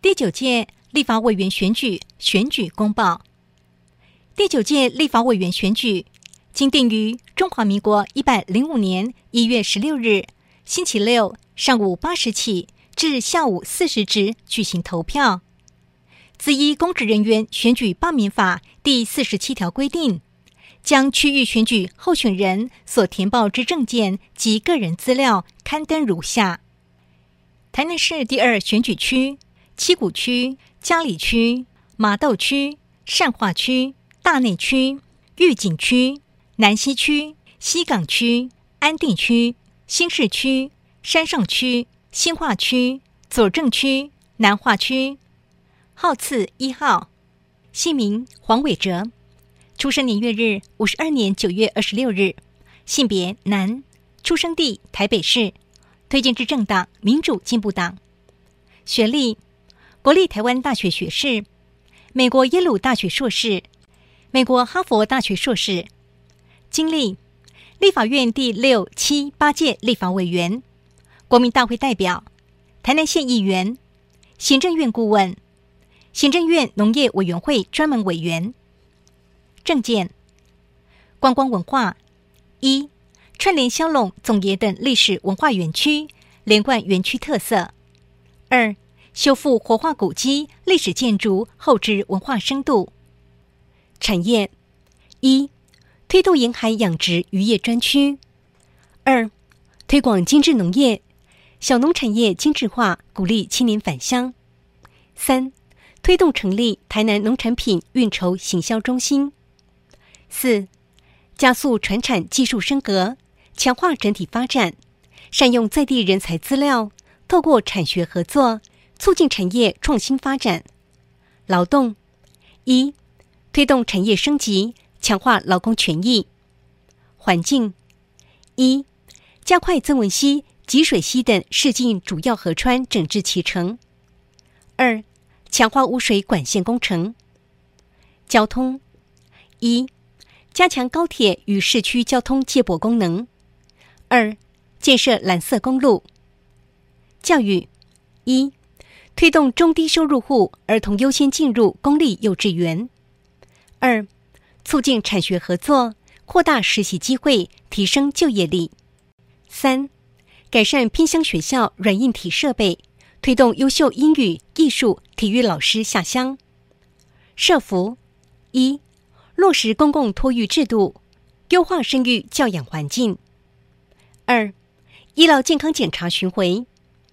第9届立法委员选举选举公报。第9届立法委员选举经定于中华民国105年1月16日星期六上午8时起至下午4时止举行投票。自依公职人员选举罢免法第47条规定，将区域选举候选人所填报之证件及个人资料刊登如下：台南市第2选举区、七股区、佳里区、麻豆区、善化区、大内区、玉井区、南西区、西港区、安定区、新市区、山上区、新化区、左正区、南化区。号次1号，姓名黄伟哲，出生年月日52年9月26日，性别男，出生地台北市，推荐之政党民主进步党。学历国立台湾大学学士，美国耶鲁大学硕士，美国哈佛大学硕士。经历立法院第6、7、8届立法委员，国民大会代表，台南县议员，行政院顾问，行政院农业委员会专门委员。政见：观光文化：1. 串联骁龙总爷等历史文化园区，连贯园区特色。2. 修复活化古迹、历史建筑后置文化深度。产业： 1. 推动沿海养殖渔业专区。 2. 推广精致农业，小农产业精致化，鼓励青年返乡。 3. 推动成立台南农产品运筹行销中心。 4. 加速传产技术升格，强化整体发展，善用在地人才资料，透过产学合作，促进产业创新发展。劳动： 1. 推动产业升级，强化劳工权益。环境： 1. 加快曾文溪、集水溪等市境主要河川整治期程。 2. 强化污水管线工程。交通： 1. 加强高铁与市区交通接驳功能。 2. 建设蓝色公路。教育： 1. 推动中低收入户儿童优先进入公立幼稚园。 2. 促进产学合作，扩大实习机会，提升就业力。 3. 改善偏乡学校软硬体设备，推动优秀英语、艺术、体育老师下乡。社福： 1. 落实公共托育制度，优化生育教养环境。 2. 医疗健康检查巡回。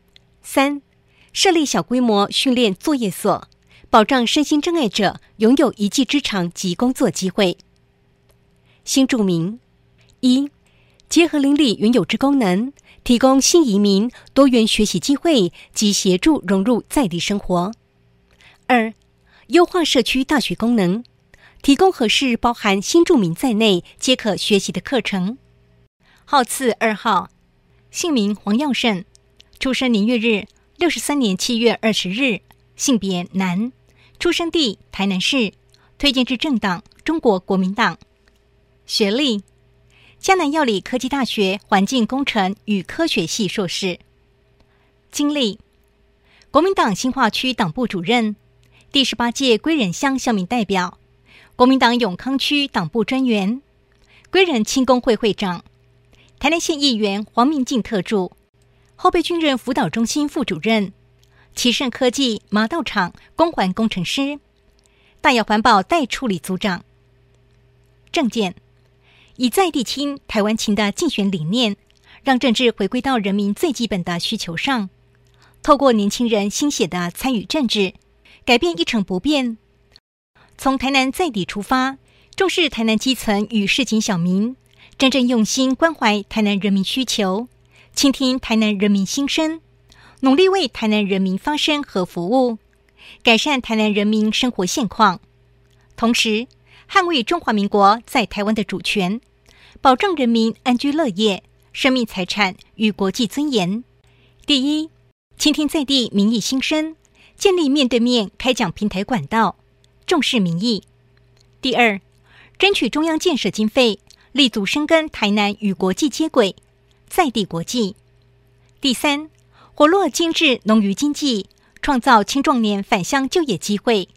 3. 设立小规模训练作业所，保障身心障碍者拥有一技之长及工作机会。新住民： 1. 结合邻里原有之功能，提供新移民多元学习机会及协助融入在地生活。 2. 优化社区大学功能，提供合适包含新住民在内皆可学习的课程。号次2号，姓名黄耀胜，出生年月日63年7月20日，性别男，出生地台南市，推荐之政党中国国民党。学历嘉南药理科技大学环境工程与科学系硕士。经历国民党新化区党部主任，第18届归仁乡乡民代表，国民党永康区党部专员，归仁青工会会长，台南县议员黄明进特助，后备军人辅导中心副主任，奇胜科技麻豆厂公环工程师，大雅环保代处理组长。政见：以在地亲、台湾情的竞选理念，让政治回归到人民最基本的需求上，透过年轻人心血的参与政治，改变一成不变。从台南在地出发，重视台南基层与市井小民，真正用心关怀台南人民需求，倾听台南人民心声，努力为台南人民发声和服务，改善台南人民生活现况，同时捍卫中华民国在台湾的主权，保障人民安居乐业、生命财产与国际尊严。第一，倾听在地民意心声，建立面对面开讲平台管道，重视民意。第二，争取中央建设经费，立足深耕台南与国际接轨，在地国际。第三，活络精致农渔经济， 创造青壮年返乡就业机会。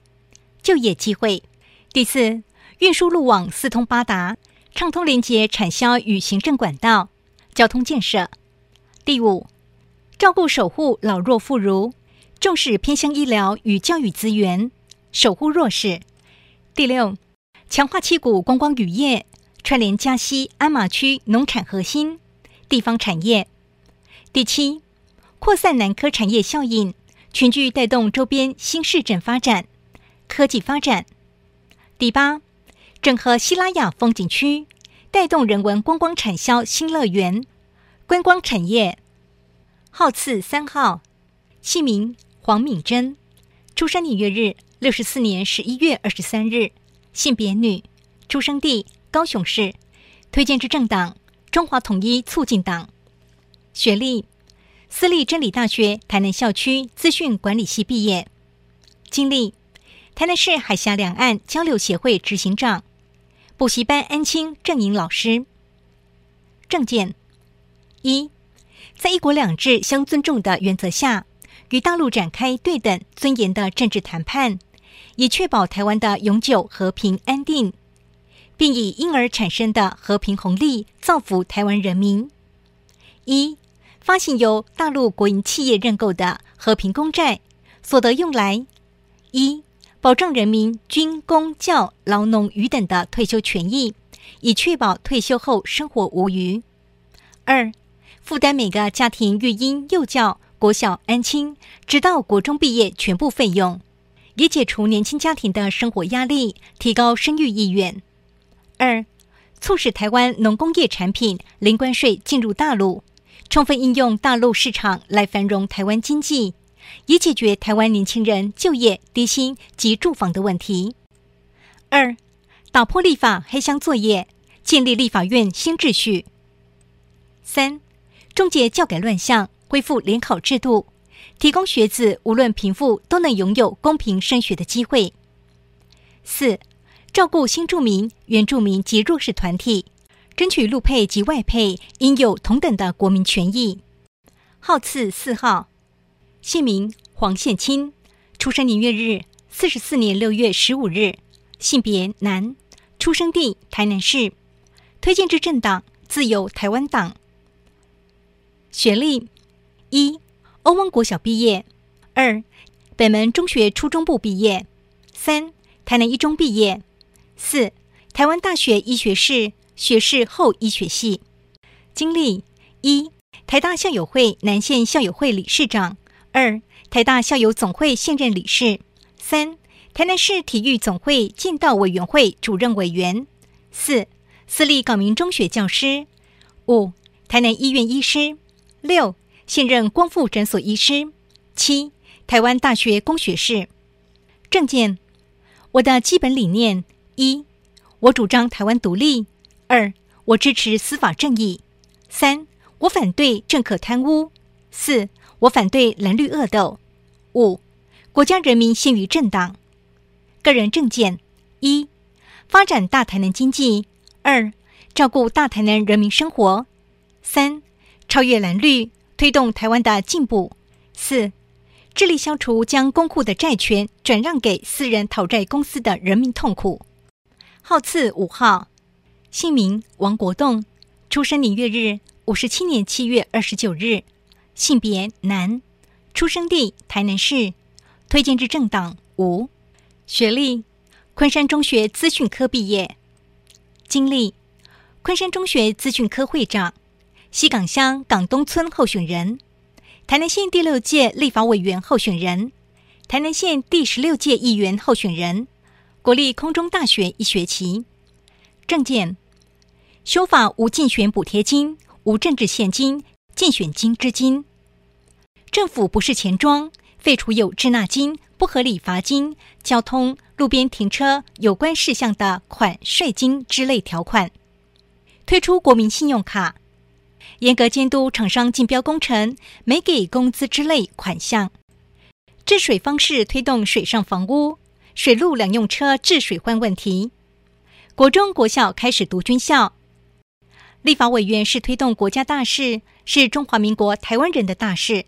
第四，运输路网四通八达，畅通连接产销与行政管道、交通建设。第五，照顾守护老弱妇孺，重视偏乡医疗与教育资源，守护弱势。第六，强化七股观光旅业，串联嘉西鞍马区农产核心地方产业。第七，扩散南科产业效应，群聚带动周边新市镇发展、科技发展。第八，整合西拉雅风景区，带动人文观光产销新乐园、观光产业。号次3号，姓名黄敏珍，出生年月日64年11月23日，性别女，出生地高雄市，推荐之政党中华统一促进党。学历私立真理大学台南校区资讯管理系毕业。经历台南市海峡两岸交流协会执行长，补习班安亲正营老师。政见一，在一国两制相尊重的原则下，与大陆展开对等尊严的政治谈判，以确保台湾的永久和平安定，并以因而产生的和平红利造福台湾人民。一，发行由大陆国营企业认购的和平公债，所得用来：一，保障人民军公教劳农渔等的退休权益，以确保退休后生活无虞；二，负担每个家庭育婴幼教、国小安亲直到国中毕业全部费用，以解除年轻家庭的生活压力，提高生育意愿；二，促使台湾农工业产品零关税进入大陆，充分应用大陆市场来繁荣台湾经济，以解决台湾年轻人就业、低薪及住房的问题。二，打破立法黑箱作业，建立立法院新秩序。三，终结教改乱象，恢复联考制度，提供学子无论贫富都能拥有公平升学的机会。四，照顾新住民、原住民及弱势团体，争取陆配及外配应有同等的国民权益。号次4号，姓名黄宪清，出生年月日44年6月15日，性别男，出生地台南市，推荐之政党自由台湾党。学历：一，欧汪国小毕业；二，北门中学初中部毕业；三，台南一中毕业；四，台湾大学医学士学士后医学系。经历：一，台大校友会南县校友会理事长；二，台大校友总会现任理事；三，台南市体育总会剑道委员会主任委员；四，私立高明中学教师；五，台南医院医师；六，现任光复诊所医师；七，台湾大学工学士。政见：我的基本理念：一，我主张台湾独立；二，我支持司法正义；三，我反对政客贪污；四，我反对蓝绿恶斗；五，国家人民先于政党。个人政见：一，发展大台南经济；二，照顾大台南人民生活；三，超越蓝绿，推动台湾的进步；四，致力消除将公库的债权转让给私人讨债公司的人民痛苦。号次5号，姓名王国栋，出生年月日57年7月29日，性别男，出生地台南市，推荐之政党无。学历：昆山中学资讯科毕业。经历：昆山中学资讯科会长，西港乡港东村候选人，台南县第6届立法委员候选人，台南县第16届议员候选人，国立空中大学一学期。政见：修法无竞选补贴金、无政治现金、竞选金之金。政府不是钱庄，废除有滞纳金、不合理罚金、交通、路边停车有关事项的款税金之类条款。推出国民信用卡，严格监督厂商竞标工程没给工资之类款项。治水方式推动水上房屋、水陆两用车治水患问题。国中国小开始读军校。立法委员是推动国家大事，是中华民国台湾人的大事，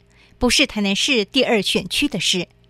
不是台南市第2选区的事。